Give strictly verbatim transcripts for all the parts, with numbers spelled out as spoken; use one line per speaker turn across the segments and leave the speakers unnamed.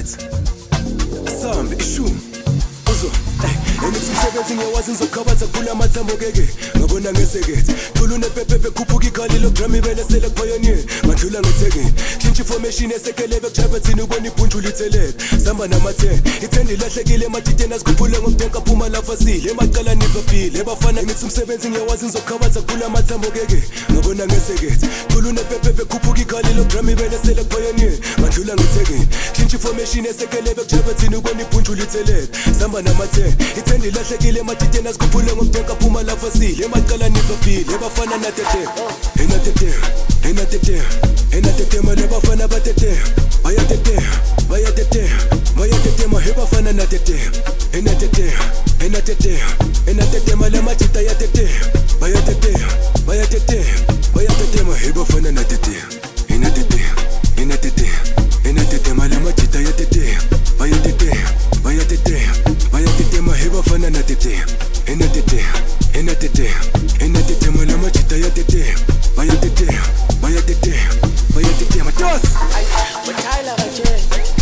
right. Asambe ishumi uzo Emithi umsebenzi ngiyawazi ngizokhabatha kula mathambo keke ngabona ngesekethe khulune pepepe khuphuka ikhali logram ibele sele pioneer mandlula ngethekeni change information esekelebe kuchabathini ubona ibhunjula itheleke samba namathe ithende ilahlekile ematiteni azikhuphule ngomdenka phuma lapha sile emaqala nibabhile ebafana emithi umsebenzi ngiyawazi ngizokhabatha kula mathambo keke ngabona ngesekethe khulune pepepe khuphuka ikhali logram ibele sele pioneer mandlula ngethekeni change information esekelebe kuchabathini ubona ibhunjula itheleke samba namathe ithende ilahlekile ematiteni azikhuphule ngomdenka phuma lapha sile emaqala nibabhile ebafana natete enatete enatete enatete manje bafana batete bayatete bayatete bayatete mahe bafana natete enatete enatete enatete manje matita yatete bayatete bayatete bayatete mahe bafana natete enatete enatete enatete manje matita yatete bayatete bayatete bayatete mahe bafana natete enatete enatete enatete manje matita yatete bayatete bayatete bayatete matos
Bachaila bache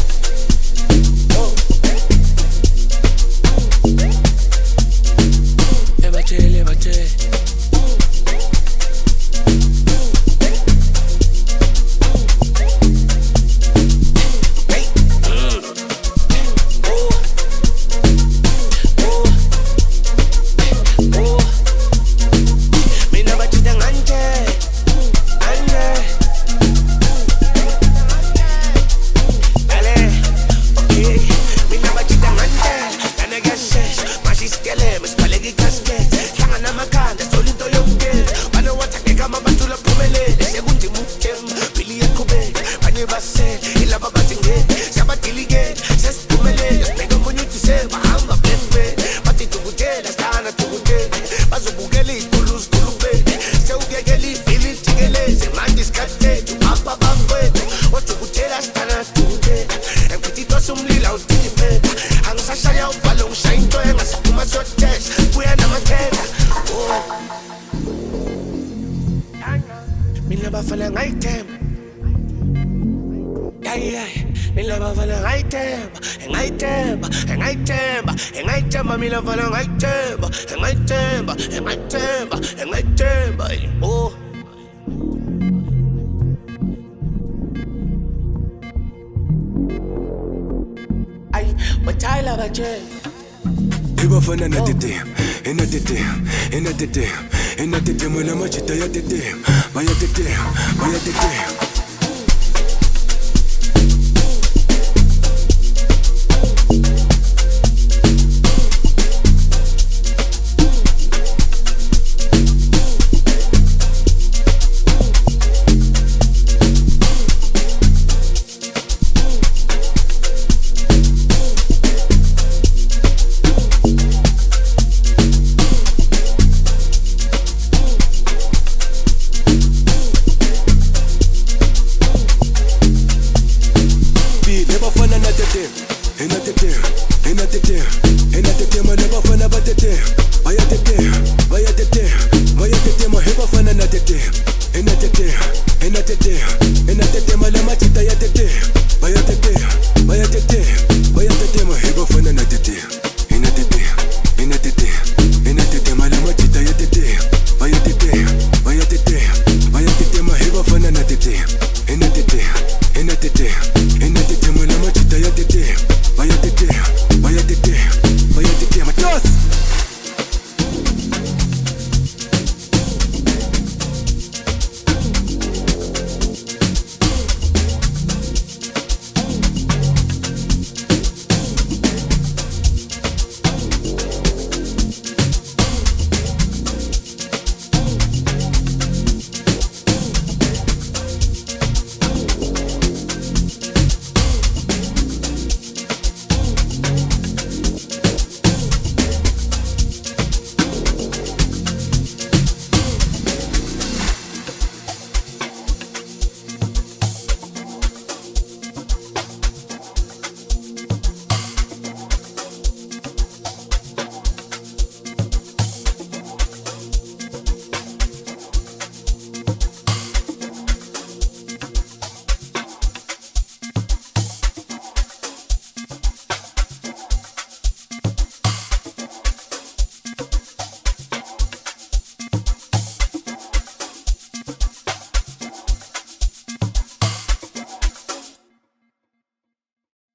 oh e bache le bache Mina bafana ngayithemba Ay ay mina bafana ngayithemba ngayithemba ngayithemba ngayithemba mina bafana ngayithemba ngayithemba ngayithemba ngayithemba oh Ay bachaila bache
ebafana natete enatete enatete enatete manje matita yatete bayatete bayatete enatete enatete enatete manje bafana batete bayatete bayatete bayatete mahe bafana natete enatete enatete enatete manje matita yatete